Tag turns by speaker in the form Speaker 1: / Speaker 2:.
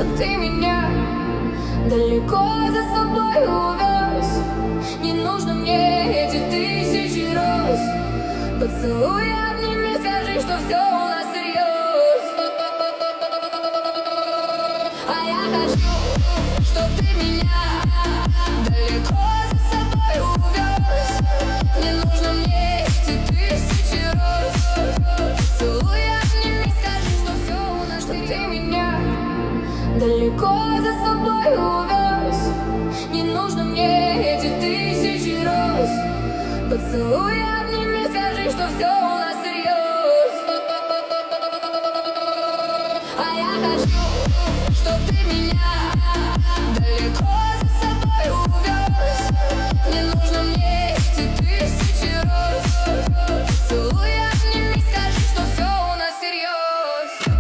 Speaker 1: чтоб ты меня далеко за собой увез. Не нужно мне эти тысячи роз. Поцелуй, обними, скажи, что все у нас всерьез. А я хочу, чтоб ты меня далеко за собой увез. Не нужно мне эти тысячи роз. Поцелуй, обними, скажи, что все у нас всерьез. Чтоб ты меня далеко за собой увез. Не нужно мне эти тысячи роз. Поцелуй, обними, скажи, что все у нас всерьез. А я хочу, чтоб ты меня далеко за собой увез.